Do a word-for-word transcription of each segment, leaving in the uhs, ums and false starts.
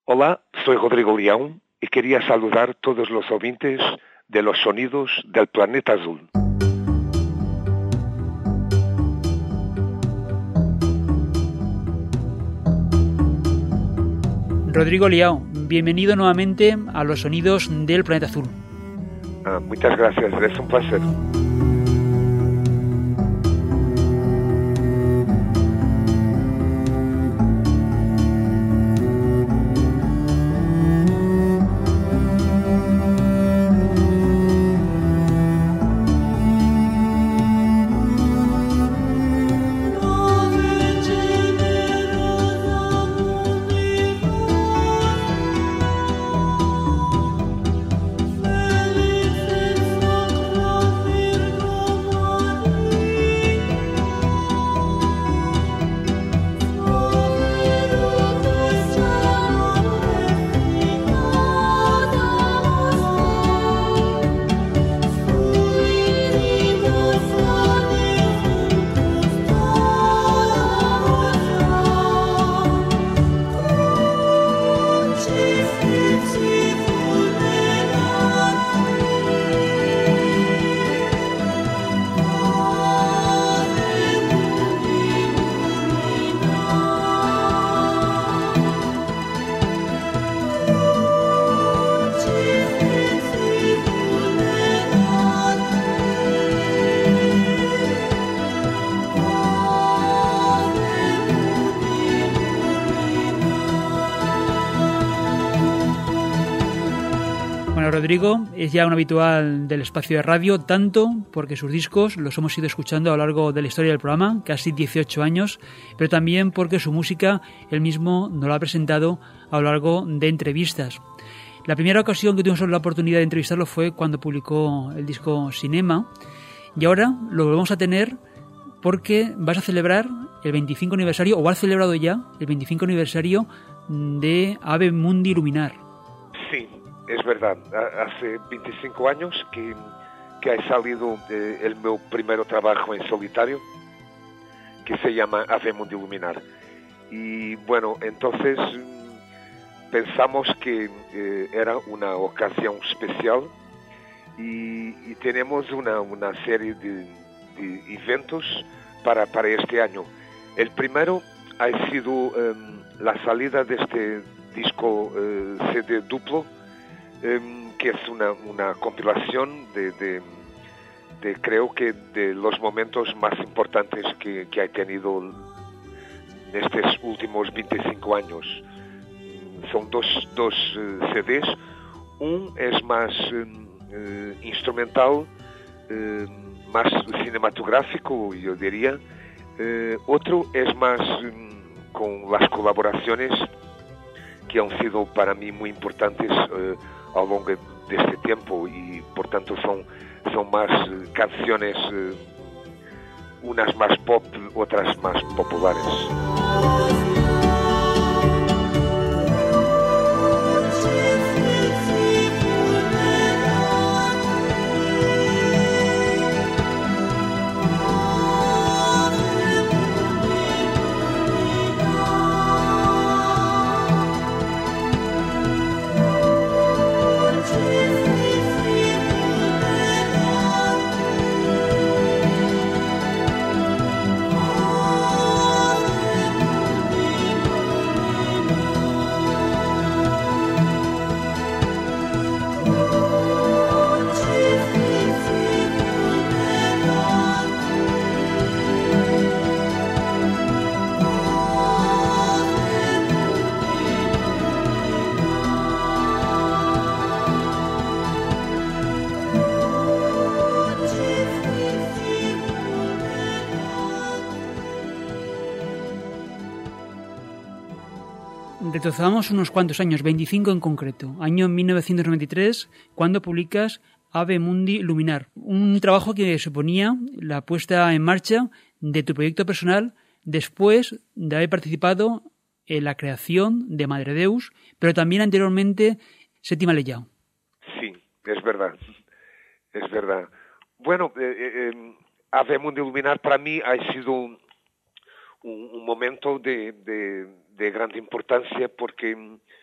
Hola, soy Rodrigo León y quería saludar a todos los oyentes de los sonidos del planeta azul. Rodrigo Liao, bienvenido nuevamente a los sonidos del planeta azul. Ah, muchas gracias, es un placer. Rodrigo es ya un habitual del espacio de radio, tanto porque sus discos los hemos ido escuchando a lo largo de la historia del programa, casi dieciocho años, pero también porque su música él mismo nos la ha presentado a lo largo de entrevistas. La primera ocasión que tuvimos la oportunidad de entrevistarlo fue cuando publicó el disco Cinema, y ahora lo volvemos a tener porque vas a celebrar el veinticinco aniversario, o has celebrado ya el veinticinco aniversario de Ave Mundi Luminar. Sí. Es verdad, hace veinticinco años que, que ha salido eh, el meu primeiro trabajo en solitario, que se llama Ave Mundi Luminar. Y bueno, entonces pensamos que eh, era una ocasión especial y, y tenemos una, una serie de, de eventos para, para este año. El primero ha sido eh, la salida de este disco eh, C D duplo, Um, que es una, una compilación de, de, de, creo que, de los momentos más importantes que, que ha tenido en estos últimos veinticinco años. Son dos, dos uh, C Ds. Un es más um, uh, instrumental, uh, más cinematográfico, yo diría. Uh, otro es más um, con las colaboraciones que han sido para mí muy importantes uh, ao longo deste tempo e, portanto, são, são mais uh, canções, uh, unas mais pop, outras mais populares. Retrocedamos unos cuantos años, veinticinco en concreto, año mil novecientos noventa y tres, cuando publicas Ave Mundi Luminar, un trabajo que suponía la puesta en marcha de tu proyecto personal después de haber participado en la creación de Madre Deus, pero también anteriormente Séptima Leyao. Sí, es verdad, es verdad. Bueno, eh, eh, Ave Mundi Luminar para mí ha sido un, un momento de, de, de grande importancia porque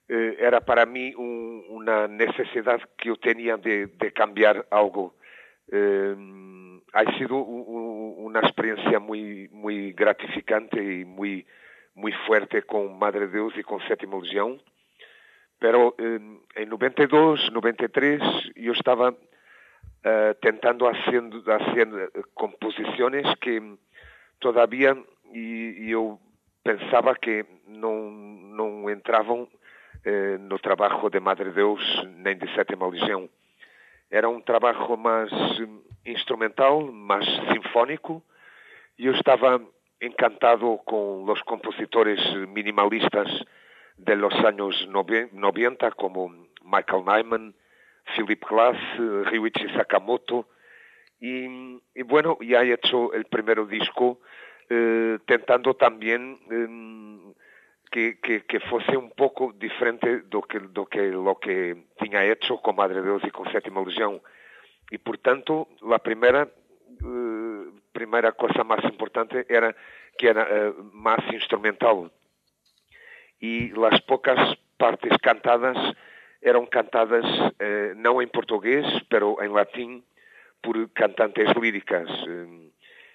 eh, era para mí un, una necesidad que yo tenía de, de cambiar algo. Eh, ha sido un, una experiencia muy, muy gratificante y muy, muy fuerte con Madre Deus y con Séptima Legión. Pero eh, en noventa y dos, noventa y tres yo estaba uh, tentando haciendo, haciendo composiciones que todavía y, yo pensaba que no, no entraban eh, no trabajo de Madre Deus nem de Séptima Legião. Era um trabalho mais instrumental, mais sinfónico. E eu estava encantado com os compositores minimalistas de los años noventa, como Michael Nyman, Philip Glass, Ryuichi Sakamoto. Y, y bueno, ya he hecho el primer disco eh, tentando también eh, que, que, que fuese un poco diferente do que, do que lo que tinha hecho con Madre Deus y con Séptima Legião. Y por tanto, la primera, eh, primera cosa más importante era que era eh, más instrumental. Y las pocas partes cantadas eran cantadas eh, no en portugués, pero en latín, por cantantes líricas. Eh,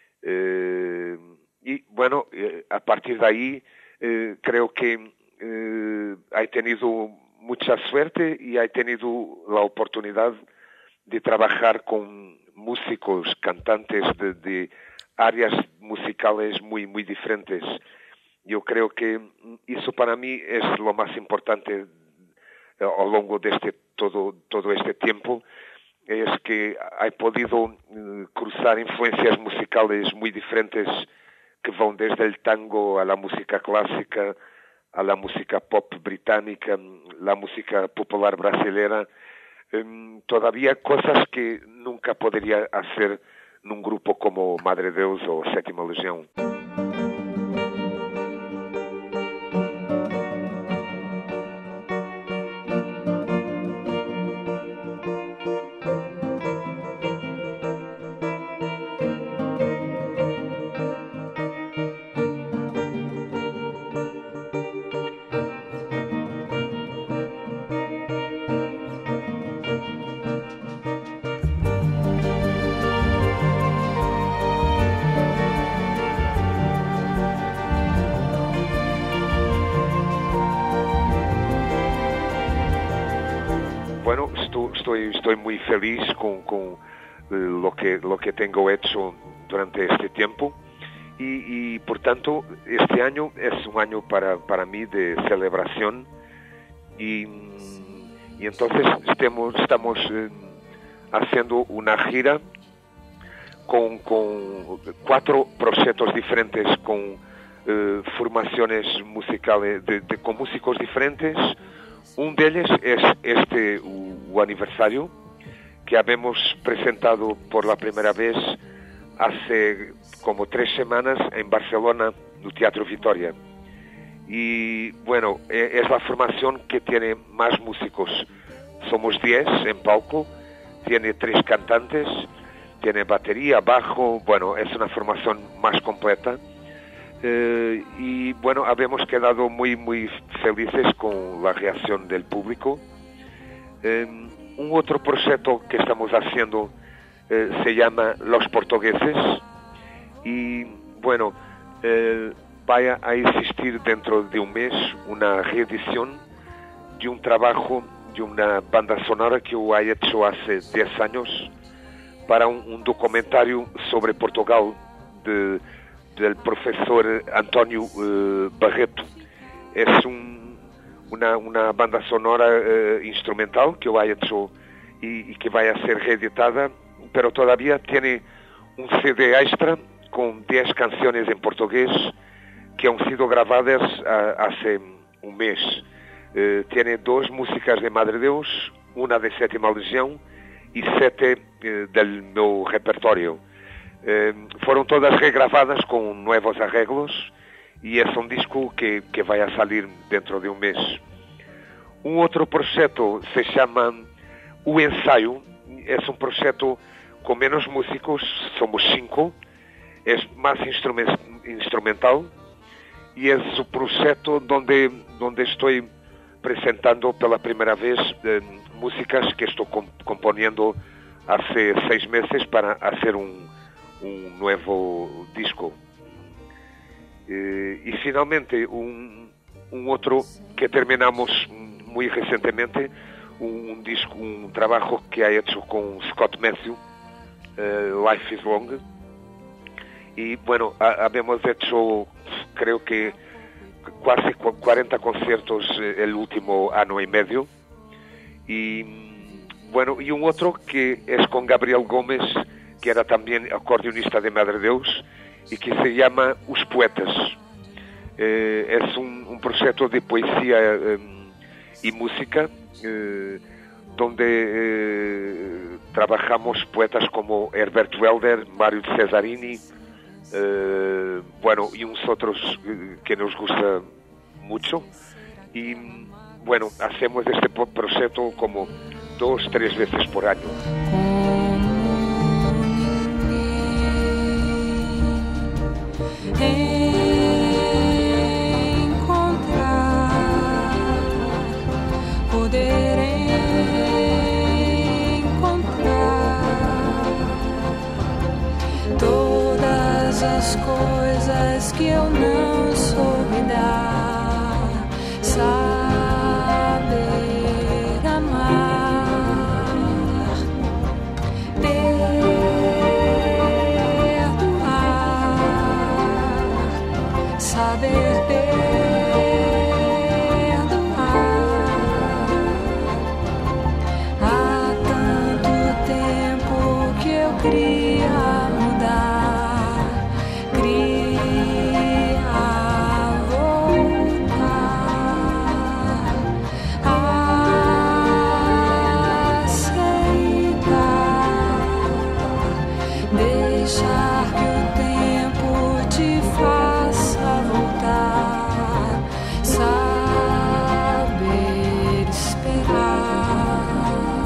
eh, y bueno, eh, a partir de ahí eh, creo que eh, he tenido mucha suerte y he tenido la oportunidad de trabajar con músicos, cantantes de, de áreas musicales muy, muy diferentes. Yo creo que eso para mí es lo más importante a lo largo de este, todo, todo este tiempo, es que he podido uh, cruzar influencias musicales muy diferentes que van desde el tango a la música clásica, a la música pop británica, la música popular brasileña, um, todavía cosas que nunca podría hacer en un grupo como Madre Deus o Séptima Legião. Bueno, estoy, estoy, estoy muy feliz con, con eh, lo que lo que tengo hecho durante este tiempo y, y por tanto este año es un año para, para mí de celebración y, y entonces estemos, estamos eh, haciendo una gira con, con cuatro proyectos diferentes, con eh, formaciones musicales, de, de, con músicos diferentes. Un de ellos es este, o aniversario, que habemos presentado por la primera vez hace como tres semanas en Barcelona, no Teatro Vitoria. Y bueno, es la formación que tiene más músicos. Somos diez en palco, tiene tres cantantes, tiene batería, bajo, bueno, es una formación más completa. Eh, y bueno, habíamos quedado muy muy felices con la reacción del público. Eh, un otro proyecto que estamos haciendo eh, se llama Los Portugueses y bueno, eh, vaya a existir dentro de un mes una reedición de un trabajo de una banda sonora que yo he hecho hace diez años para un, un documentario sobre Portugal de del profesor Antonio uh, Barreto. Es un, una, una banda sonora uh, instrumental que yo he hecho y, y que va a ser reeditada, pero todavía tiene un C D extra con diez canciones en portugués que han sido grabadas uh, hace un mes. Uh, tiene dos músicas de Madre Deus, una de Séptima Legião y siete uh, del meu repertorio. Eh, fueron todas regravadas con nuevos arreglos y es un disco que, que va a salir dentro de un mes. Un otro proyecto se llama O Ensayo, es un proyecto con menos músicos, somos cinco, es más instrument, instrumental y es un proyecto donde, donde estoy presentando pela primeira vez eh, músicas que estou comp componiendo hace seis meses para hacer un, un nuevo disco. Eh, y finalmente un, un otro que terminamos muy recientemente, un, un disco, un trabajo que ha hecho con Scott Matthew, eh, Life is Long. Y bueno, ha, habíamos hecho, creo que casi cuarenta conciertos eh, el último año y medio. Y bueno, y un otro que es con Gabriel Gómez, que era también acordeonista de Madre Deus, y que se llama Os Poetas. Eh, es un, un proyecto de poesía eh, y música, eh, donde eh, trabajamos poetas como Herbert Welder, Mario Cesarini, eh, bueno, y unos otros eh, que nos gusta mucho. Y bueno, hacemos este proyecto como dos, tres veces por año. Encontrar, poder encontrar todas as coisas que eu não soube dar, saber amar, perdoar, saber perdoar. Há tanto tempo que eu queria mudar, queria voltar, aceitar, deixar que o tempo te faça voltar, saber esperar.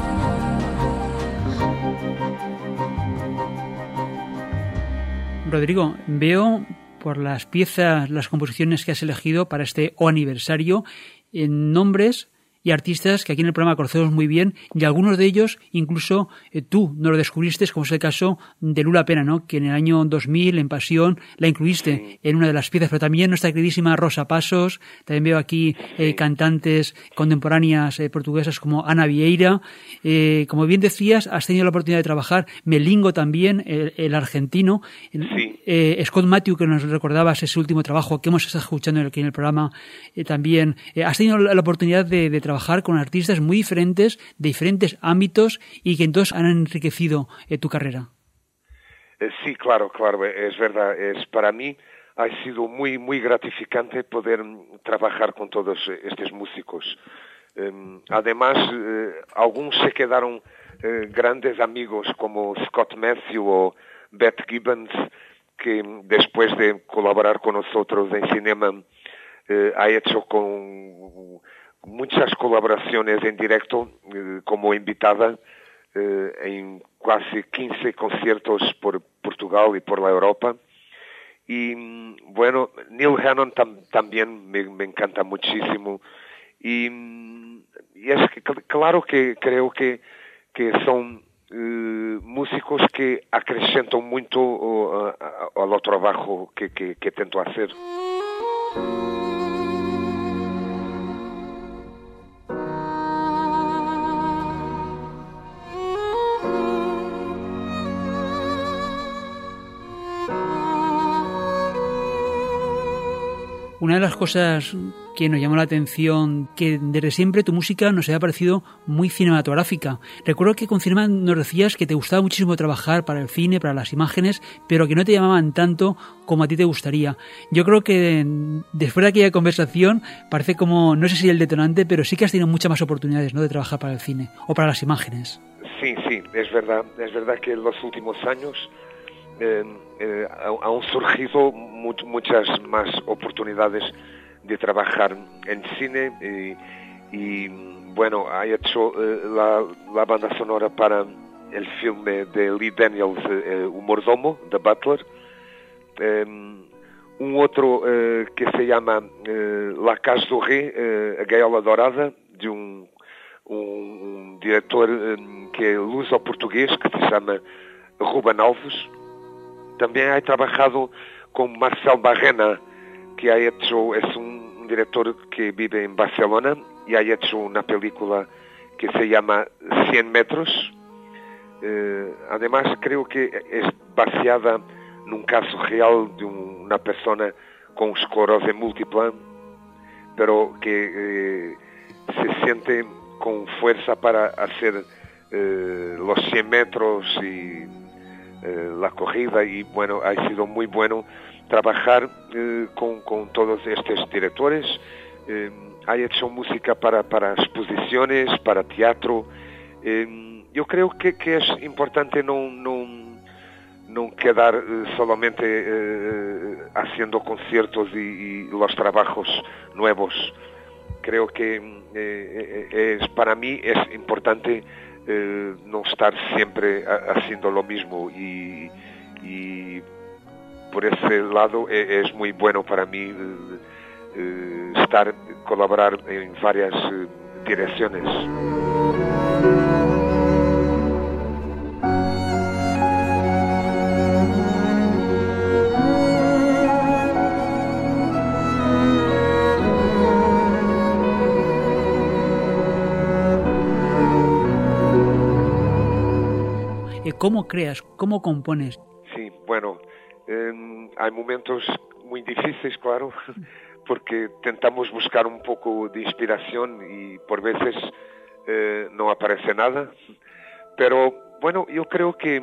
Rodrigo, veo por las piezas, las composiciones que has elegido para este O aniversario, en nombres y artistas que aquí en el programa conocemos muy bien, y algunos de ellos incluso eh, tú no lo descubriste, como es el caso de Lula Pena, ¿no? Que en el año dos mil, en Pasión, la incluiste sí. en una de las piezas, pero también nuestra queridísima Rosa Passos, también veo aquí eh, sí. cantantes contemporáneas eh, portuguesas como Ana Vieira, eh, como bien decías, has tenido la oportunidad de trabajar, Melingo también, el, el argentino, sí. eh, Scott Matthew, que nos recordabas ese último trabajo que hemos estado escuchando aquí en el programa, eh, también, eh, has tenido la, la oportunidad de, de trabajar trabajar con artistas muy diferentes, de diferentes ámbitos y que entonces han enriquecido eh, tu carrera. Eh, sí, claro, claro, es verdad. Es para mí ha sido muy, muy gratificante poder trabajar con todos estos músicos. Eh, además, eh, algunos se quedaron eh, grandes amigos como Scott Matthew o Beth Gibbons, que después de colaborar con nosotros en cinema eh, ha hecho con muchas colaboraciones en directo eh, como invitada eh, en casi quince conciertos por Portugal y por la Europa. Y bueno, Neil Hannon tam, también me, me encanta muchísimo. Y, y es que, claro que creo que, que son eh, músicos que acrescentan mucho uh, al trabajo que, que, que tento hacer. Una de las cosas que nos llamó la atención, que desde siempre tu música nos había parecido muy cinematográfica. Recuerdo que con Cinema nos decías que te gustaba muchísimo trabajar para el cine, para las imágenes, pero que no te llamaban tanto como a ti te gustaría. Yo creo que después de aquella conversación parece como, no sé si el detonante, pero sí que has tenido muchas más oportunidades, ¿no?, de trabajar para el cine o para las imágenes. Sí, sí, es verdad. Es verdad que en los últimos años Eh, eh, han surgido much, muchas más oportunidades de trabajar en cine y, y bueno, ha hecho eh, la, la banda sonora para el filme de Lee Daniels, eh, Un mordomo, The Butler, eh, un otro eh, que se llama eh, La Cage Dorée, eh, A Gaiola Dourada, de un, un, un diretor eh, que é luso-português, que se chama Ruben Alves. También he trabajado con Marcel Barrena, que ha hecho, es un, un director que vive en Barcelona y ha hecho una película que se llama cien metros. Eh, además, creo que es baseada en un caso real de un, una persona con esclerosis múltiple, pero que eh, se siente con fuerza para hacer eh, los cien metros y eh, la corrida, y bueno, ha sido muy bueno trabajar eh, con, con todos estos directores. Eh, ha hecho música para, para exposiciones, para teatro. Eh, yo creo que, que es importante no, no, no quedar eh, solamente eh, haciendo conciertos y, y los trabajos nuevos. Creo que eh, es, para mí es importante eh, no estar siempre haciendo lo mismo, y, y por ese lado es, es muy bueno para mí eh, eh, estar, colaborar en varias eh, direcciones. ¿Cómo creas? ¿Cómo compones? Sí, bueno, eh, hay momentos muy difíciles, claro, porque tentamos buscar un poco de inspiración y por veces eh, no aparece nada. Pero bueno, yo creo que,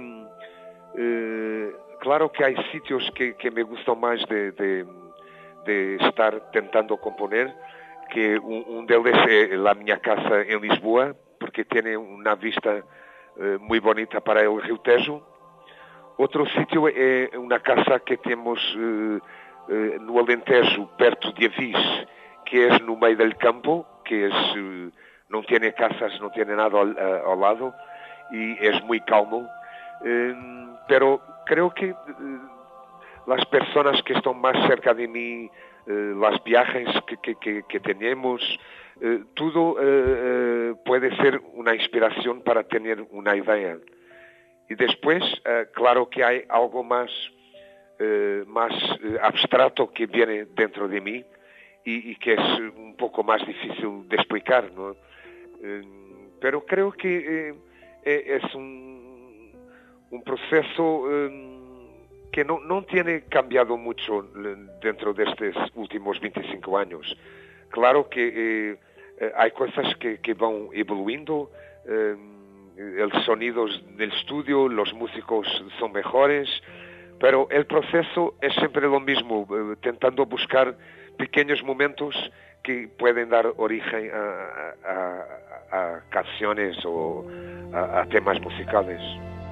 eh, claro que hay sitios que, que me gustan más de, de, de estar tentando componer, que un, un de ellos es la mi casa en Lisboa, porque tiene una vista eh, muy bonita para el Rio Tejo. Outro sítio é uma casa que temos uh, uh, no Alentejo, perto de Avis, que é no meio do campo, que é, uh, não tem casas, não tem nada ao, uh, ao lado, e é muito calmo. Uh, pero creo que uh, as pessoas que estão mais cerca de mim, uh, as viagens que, que, que, que temos, uh, tudo uh, uh, pode ser uma inspiração para ter uma ideia. Y después, eh, claro que hay algo más, eh, más eh, abstracto que viene dentro de mí y, y que es un poco más difícil de explicar, ¿no? Eh, pero creo que eh, es un, un proceso eh, que no, no tiene cambiado mucho dentro de estos últimos veinticinco años. Claro que eh, hay cosas que, que van evolucionando. Eh, el sonido del estudio, los músicos son mejores, pero el proceso es siempre lo mismo, eh, tentando buscar pequeños momentos que pueden dar origen a, a, a, a canciones o a, a temas musicales.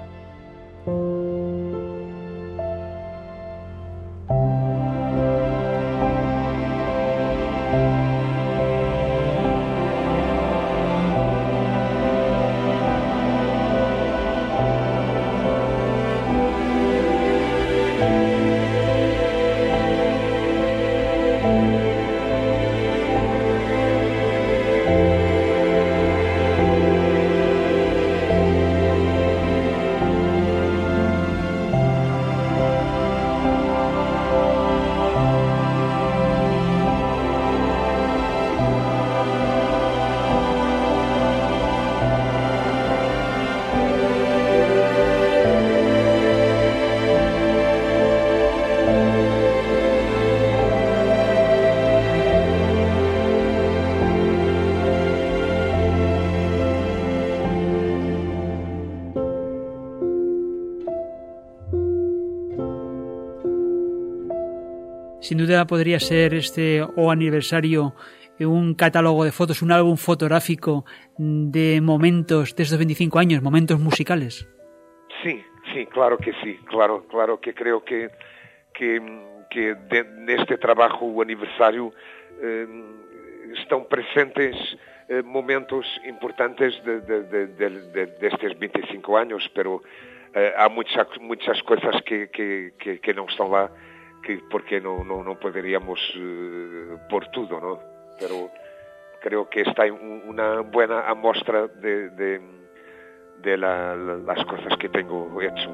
Sin duda podría ser este o aniversario un catálogo de fotos, un álbum fotográfico de momentos de estos veinticinco años, momentos musicales. Sí, sí, claro que sí, claro, claro que creo que que, que de, neste trabajo o aniversario eh, estão presentes eh, momentos importantes de, de, de, de, de, de estes veinticinco años, pero eh, há muitas muitas coisas que, que, que, que não estão lá. que porque no, no, no podríamos uh, por todo, ¿no? Pero creo que está un, una buena muestra de, de, de la, la, las cosas que tengo hecho.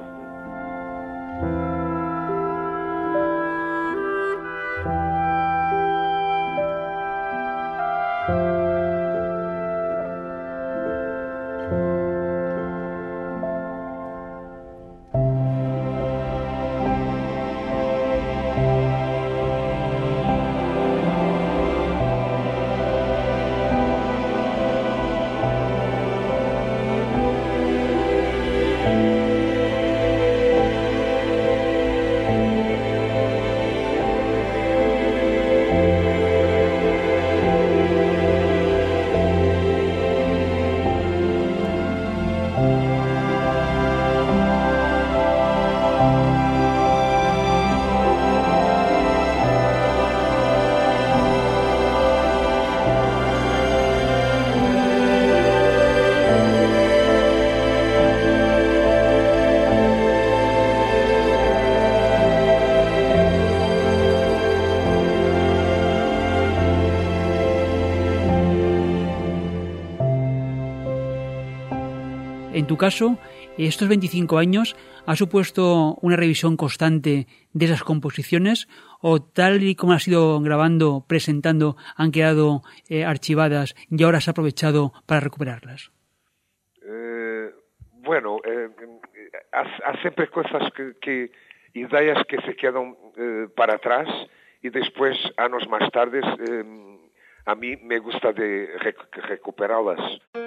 En tu caso, estos veinticinco años ha supuesto una revisión constante de esas composiciones, o tal y como has ido grabando, presentando, han quedado eh, archivadas y ahora has aprovechado para recuperarlas. Eh, bueno, eh, hay siempre cosas que, que ideas que se quedan eh, para atrás y después, años más tarde, eh, a mí me gusta de rec- recuperarlas.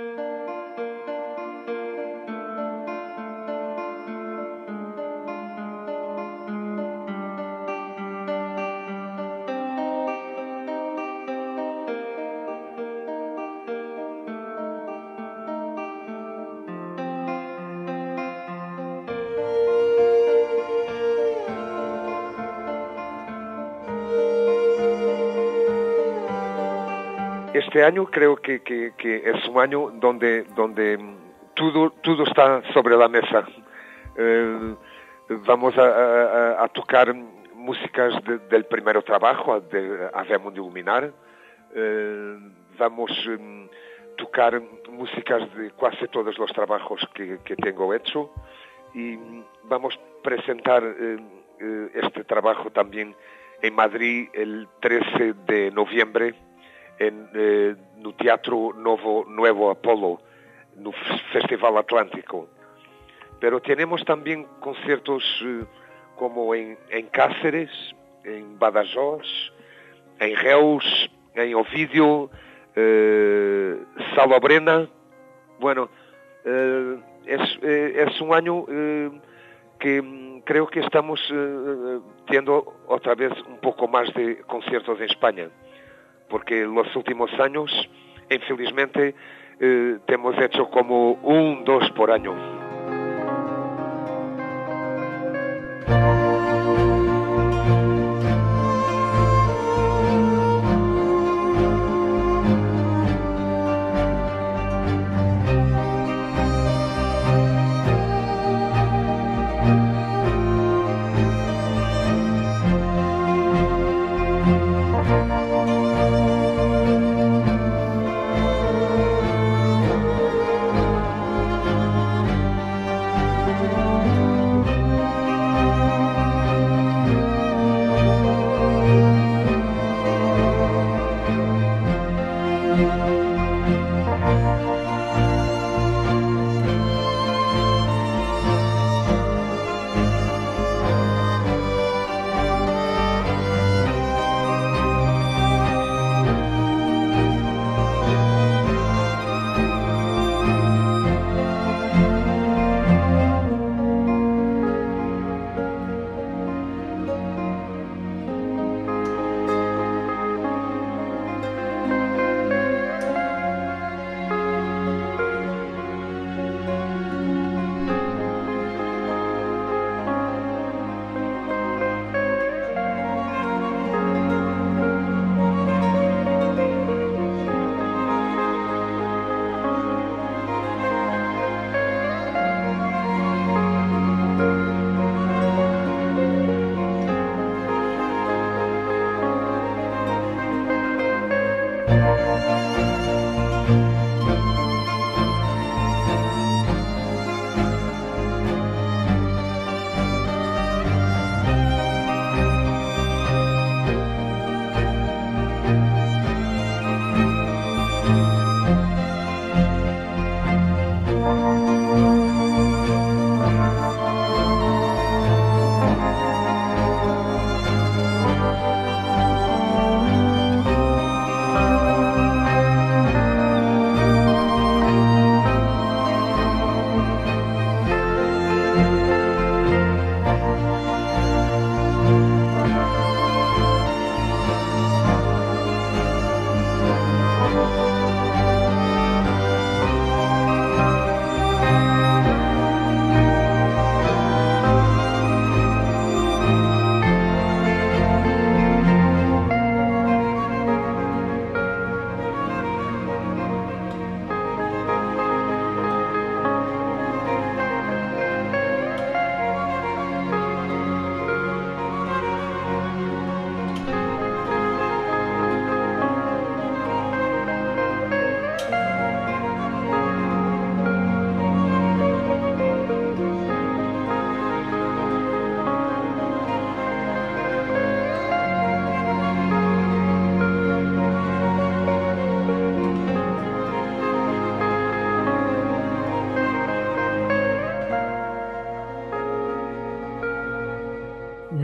Este año creo que, que, que es un año donde, donde todo, todo está sobre la mesa. Eh, vamos a, a, a tocar músicas de, del primer trabajo, de Havemos de Iluminar. Eh, vamos a um, tocar músicas de casi todos los trabajos que, que tengo hecho. Y vamos a presentar eh, eh, este trabajo también en Madrid el trece de noviembre. En, eh, no Teatro Novo, Nuevo Apolo, no Festival Atlántico. Pero tenemos también conciertos eh, como en, en Cáceres, en Badajoz, en Reus, en Ovidio, eh, Salobreña. Bueno, eh, es, eh, es un año eh, que mm, creo que estamos eh, teniendo otra vez un poco más de conciertos en España. Porque los últimos años, infelizmente, eh, hemos hecho como un, dos por año.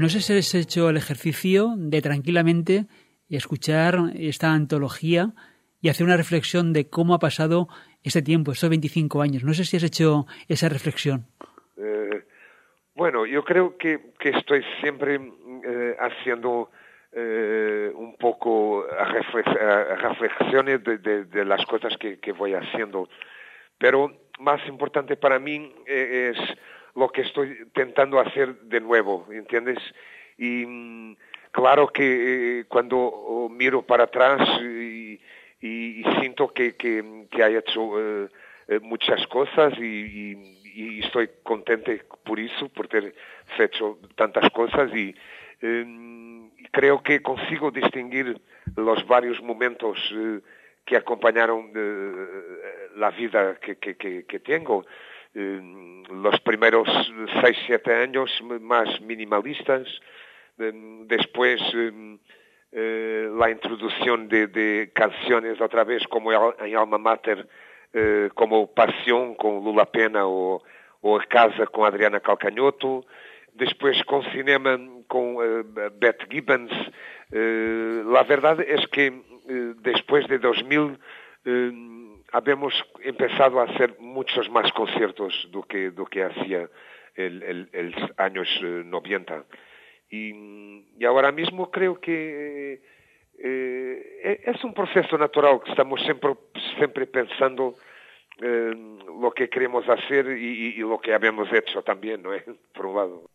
No sé si has hecho el ejercicio de tranquilamente escuchar esta antología y hacer una reflexión de cómo ha pasado este tiempo, estos veinticinco años. No sé si has hecho esa reflexión. Eh, bueno, yo creo que, que estoy siempre eh, haciendo eh, un poco reflex- reflexiones de, de, de las cosas que, que voy haciendo. Pero más importante para mí eh, es lo que estoy intentando hacer de nuevo, ¿entiendes? Y claro que eh, cuando miro para atrás y, y, y siento que, que, que he hecho eh, eh, muchas cosas y, y, y estoy contento por eso, por ter hecho tantas cosas y eh, creo que consigo distinguir los varios momentos eh, que acompañaron eh, la vida que, que, que, que tengo. Eh, los primeros seis, siete años más minimalistas, eh, después eh, eh, la introducción de, de canciones otra vez como en Alma Mater, eh, como Pasión con Lula Pena o, o Casa con Adriana Calcanhoto, después con cinema con eh, Beth Gibbons. Eh, la verdad es que eh, después de dos mil eh, habemos empezado a hacer muchos más conciertos do que, do que hacía el, el, el años eh, noventa. Y, y ahora mismo creo que eh, es un proceso natural que estamos siempre, siempre pensando eh, lo que queremos hacer y, y, y lo que habemos hecho también, ¿no es? Por un lado.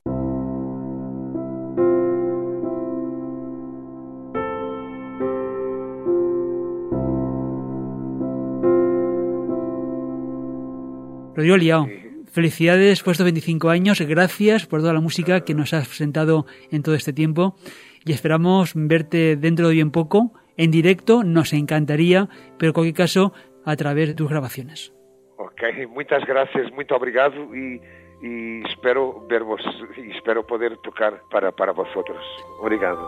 Rodrigo Liao, felicidades por estos veinticinco años, gracias por toda la música que nos has presentado en todo este tiempo y esperamos verte dentro de bien poco, en directo, nos encantaría, pero en cualquier caso a través de tus grabaciones. Ok, muchas gracias, muito obrigado y, y espero vervos y espero poder tocar para, para vosotros. Obrigado.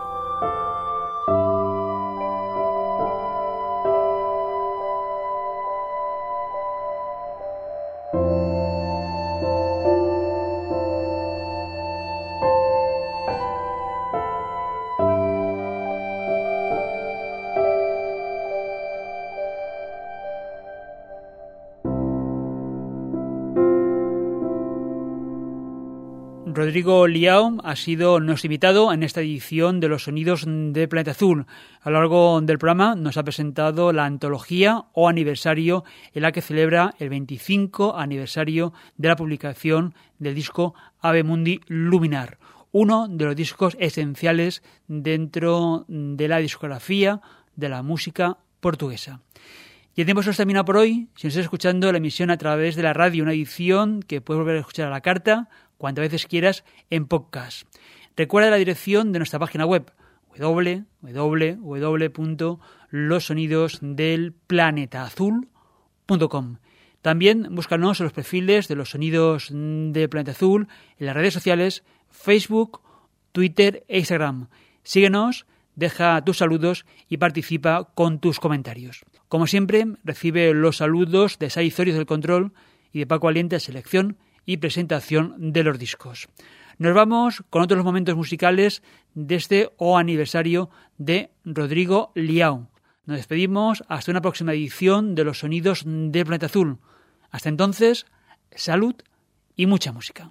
Rodrigo Liao ha sido nuestro invitado en esta edición de Los Sonidos de Planeta Azul. A lo largo del programa nos ha presentado la antología o aniversario en la que celebra el veinticinco aniversario de la publicación del disco Ave Mundi Luminar, uno de los discos esenciales dentro de la discografía de la música portuguesa. Y el tiempo se nos termina por hoy. Si nos estás escuchando la emisión a través de la radio, una edición que puedes volver a escuchar a la carta cuantas veces quieras en podcast. Recuerda la dirección de nuestra página web doble u doble u doble u punto los sonidos del planeta azul punto com. También búscanos en los perfiles de Los Sonidos del Planeta Azul en las redes sociales Facebook, Twitter e Instagram. Síguenos, deja tus saludos y participa con tus comentarios. Como siempre, recibe los saludos de Sai Zorios del control y de Paco Aliente, selección y presentación de los discos. Nos vamos con otros momentos musicales de este O aniversario de Rodrigo Liao. Nos despedimos hasta una próxima edición de Los Sonidos de Planeta Azul. Hasta entonces, salud y mucha música.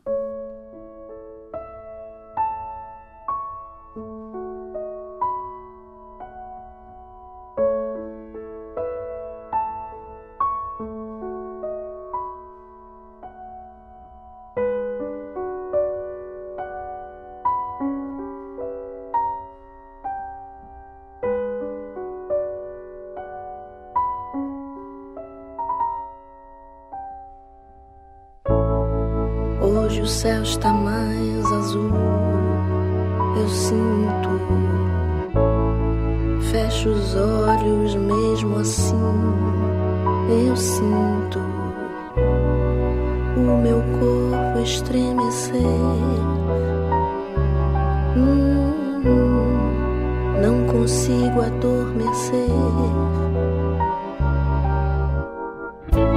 Hoje o céu está mais azul, eu sinto. Fecho os olhos mesmo assim, eu sinto o meu corpo estremecer. Hum, não consigo adormecer.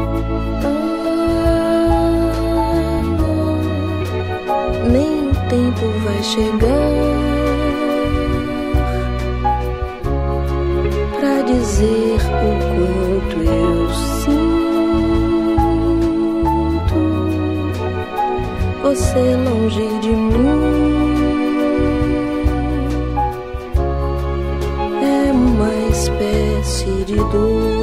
Nem o tempo tempo vai chegar pra dizer o quanto eu sinto você longe de mim. É uma espécie de dor.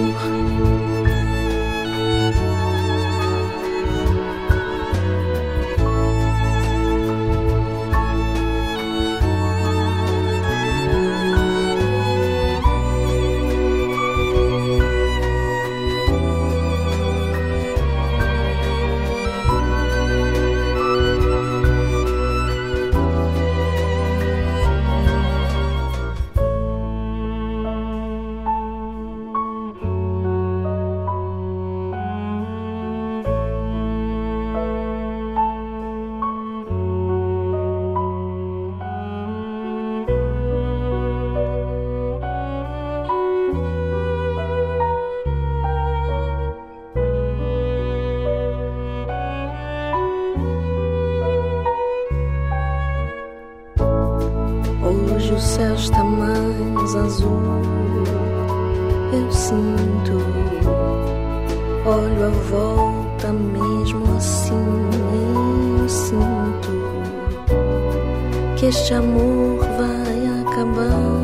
Hoje o céu está mais azul, eu sinto, olho à volta mesmo assim, eu sinto que este amor vai acabar,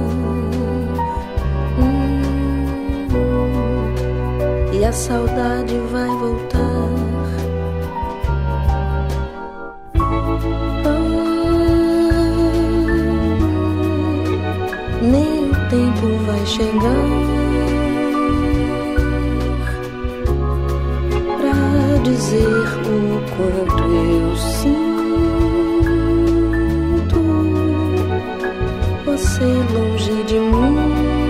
hum, e a saudade vai voltar. Nem o tempo vai chegar pra dizer o quanto eu sinto você longe de mim.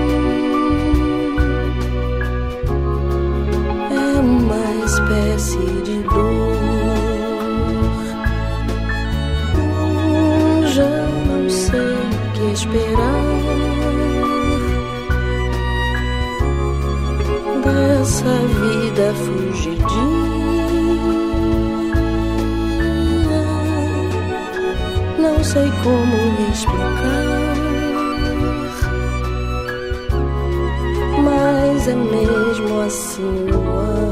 É uma espécie de dor. Já não sei o que esperar dessa vida fugidia. Não sei como explicar, mas é mesmo assim no ar.